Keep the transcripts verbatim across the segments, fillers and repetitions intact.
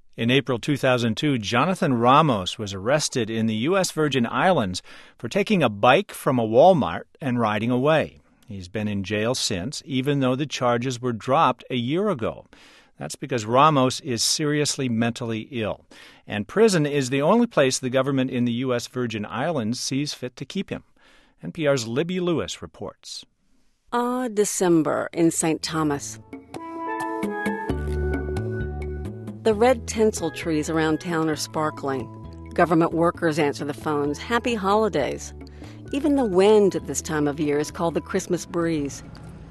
In April two thousand two, Jonathan Ramos was arrested in the U S Virgin Islands for taking a bike from a Walmart and riding away. He's been in jail since, even though the charges were dropped a year ago. That's because Ramos is seriously mentally ill, and prison is the only place the government in the U S Virgin Islands sees fit to keep him. N P R's Libby Lewis reports. Ah, December in Saint Thomas. The red tinsel trees around town are sparkling. Government workers answer the phones. Happy holidays. Even the wind at this time of year is called the Christmas breeze.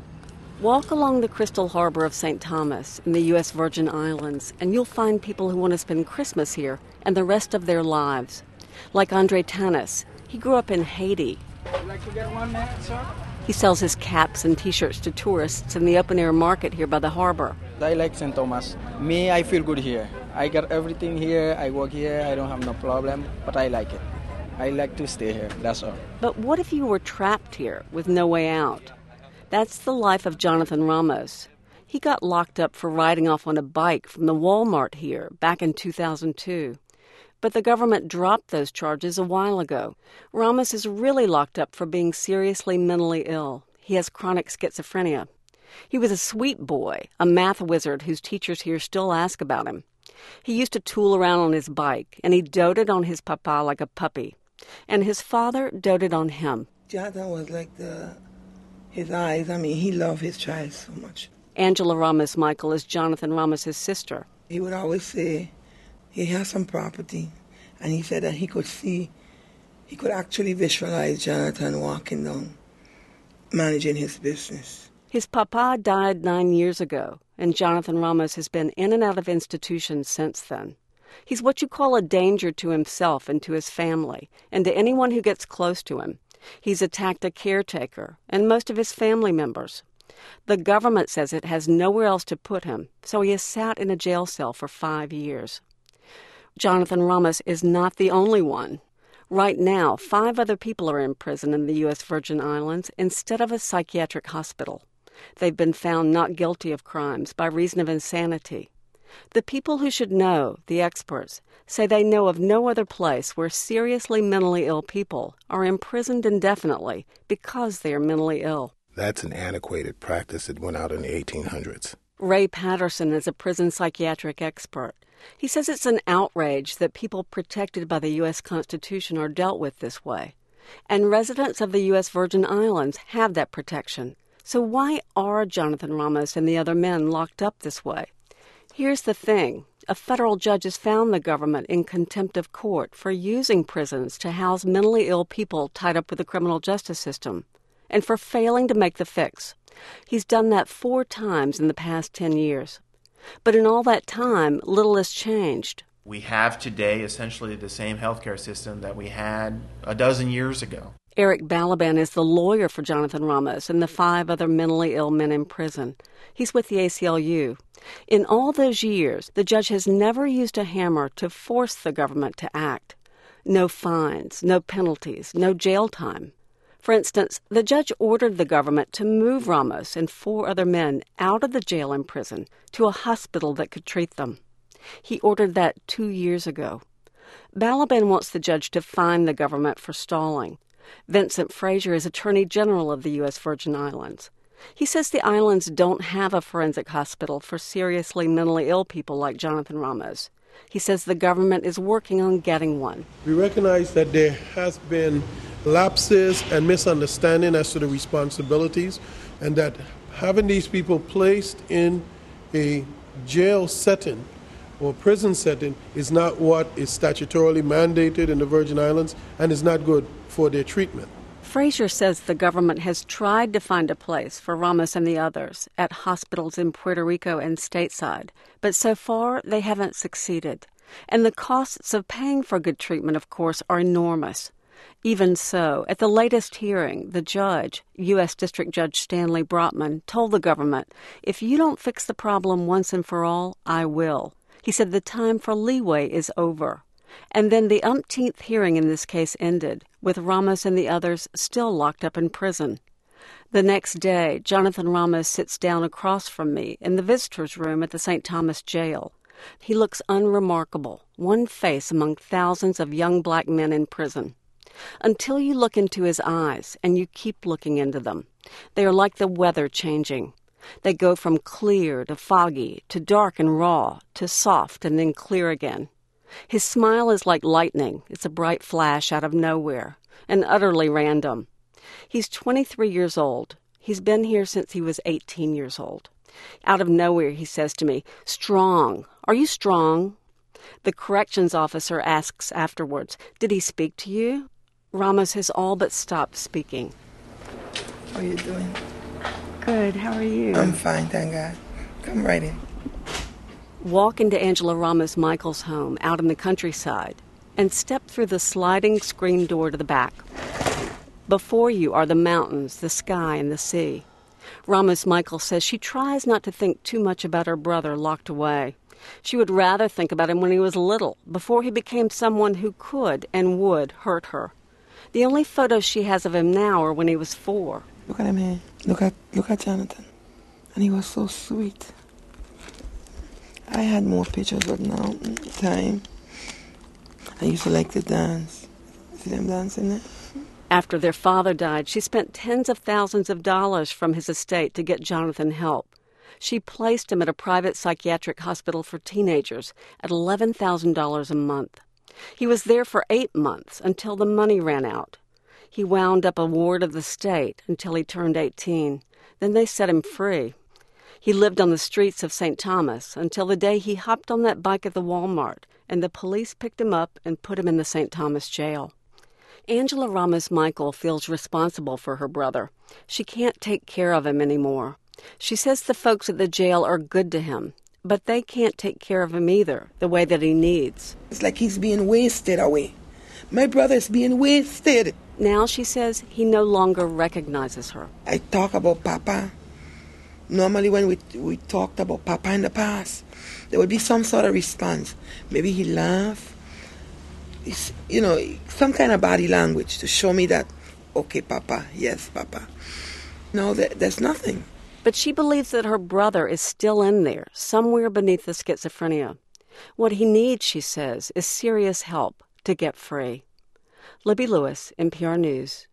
Walk along the Crystal Harbor of Saint Thomas in the U S Virgin Islands, and you'll find people who want to spend Christmas here and the rest of their lives. Like Andre Tanis. He grew up in Haiti. Would you like to get one there, sir? He sells his caps and T-shirts to tourists in the open-air market here by the harbor. I like Saint Thomas. Me, I feel good here. I got everything here. I work here. I don't have no problem, but I like it. I like to stay here, that's all. But what if you were trapped here with no way out? That's the life of Jonathan Ramos. He got locked up for riding off on a bike from the Walmart here back in two thousand two. But the government dropped those charges a while ago. Ramos is really locked up for being seriously mentally ill. He has chronic schizophrenia. He was a sweet boy, a math wizard whose teachers here still ask about him. He used to tool around on his bike, and he doted on his papa like a puppy. And his father doted on him. Jonathan was like the, his eyes. I mean, he loved his child so much. Angela Ramos-Michael is Jonathan Ramos' sister. He would always say he has some property, and he said that he could see, he could actually visualize Jonathan walking down, managing his business. His papa died nine years ago, and Jonathan Ramos has been in and out of institutions since then. He's what you call a danger to himself and to his family, and to anyone who gets close to him. He's attacked a caretaker and most of his family members. The government says it has nowhere else to put him, so he has sat in a jail cell for five years. Jonathan Ramos is not the only one. Right now, five other people are in prison in the U S Virgin Islands instead of a psychiatric hospital. They've been found not guilty of crimes by reason of insanity. The people who should know, the experts, say they know of no other place where seriously mentally ill people are imprisoned indefinitely because they are mentally ill. That's an antiquated practice that went out in the eighteen hundreds. Ray Patterson is a prison psychiatric expert. He says it's an outrage that people protected by the U S Constitution are dealt with this way. And residents of the U S Virgin Islands have that protection. So why are Jonathan Ramos and the other men locked up this way? Here's the thing. A federal judge has found the government in contempt of court for using prisons to house mentally ill people tied up with the criminal justice system, and for failing to make the fix. He's done that four times in the past ten years. But in all that time, little has changed. We have today essentially the same healthcare system that we had a dozen years ago. Eric Balaban is the lawyer for Jonathan Ramos and the five other mentally ill men in prison. He's with the A C L U. In all those years, the judge has never used a hammer to force the government to act. No fines, no penalties, no jail time. For instance, the judge ordered the government to move Ramos and four other men out of the jail and prison to a hospital that could treat them. He ordered that two years ago. Balaban wants the judge to fine the government for stalling. Vincent Frazier is Attorney General of the U S Virgin Islands. He says the islands don't have a forensic hospital for seriously mentally ill people like Jonathan Ramos. He says the government is working on getting one. We recognize that there has been lapses and misunderstanding as to the responsibilities, and that having these people placed in a jail setting or prison setting is not what is statutorily mandated in the Virgin Islands and is not good for their treatment. Frazier says the government has tried to find a place for Ramos and the others at hospitals in Puerto Rico and stateside, but so far they haven't succeeded. And the costs of paying for good treatment, of course, are enormous. Even so, at the latest hearing, the judge, U S District Judge Stanley Brotman, told the government, if you don't fix the problem once and for all, I will. He said the time for leeway is over. And then the umpteenth hearing in this case ended, with Ramos and the others still locked up in prison. The next day, Jonathan Ramos sits down across from me in the visitor's room at the Saint Thomas jail. He looks unremarkable, one face among thousands of young black men in prison. Until you look into his eyes, and you keep looking into them. They are like the weather changing. They go from clear to foggy, to dark and raw, to soft and then clear again. His smile is like lightning. It's a bright flash out of nowhere, and utterly random. He's twenty-three years old. He's been here since he was eighteen years old. Out of nowhere, he says to me, "Strong. Are you strong?" The corrections officer asks afterwards, "Did he speak to you?" Ramos has all but stopped speaking. How are you doing? Good. How are you? I'm fine, thank God. Come right in. Walk into Angela Ramos Michael's home out in the countryside and step through the sliding screen door to the back. Before you are the mountains, the sky, and the sea. Ramos Michael says she tries not to think too much about her brother locked away. She would rather think about him when he was little, before he became someone who could and would hurt her. The only photos she has of him now are when he was four. Look at him here. Look at look at Jonathan. And he was so sweet. I had more pictures, but now, time. I used to like to dance. See them dancing there? After their father died, she spent tens of thousands of dollars from his estate to get Jonathan help. She placed him at a private psychiatric hospital for teenagers at eleven thousand dollars a month. He was there for eight months until the money ran out. He wound up a ward of the state until he turned eighteen. Then they set him free. He lived on the streets of Saint Thomas until the day he hopped on that bike at the Walmart, and the police picked him up and put him in the Saint Thomas jail. Angela Ramos Michael feels responsible for her brother. She can't take care of him anymore. She says the folks at the jail are good to him, but they can't take care of him either, the way that he needs. It's like he's being wasted away. My brother's being wasted. Now, she says, he no longer recognizes her. I talk about Papa. Normally when we we talked about Papa in the past, there would be some sort of response. Maybe he laughed. It's, you know, some kind of body language to show me that, okay, Papa, yes, Papa. No, there, there's nothing. But she believes that her brother is still in there, somewhere beneath the schizophrenia. What he needs, she says, is serious help to get free. Libby Lewis, N P R News.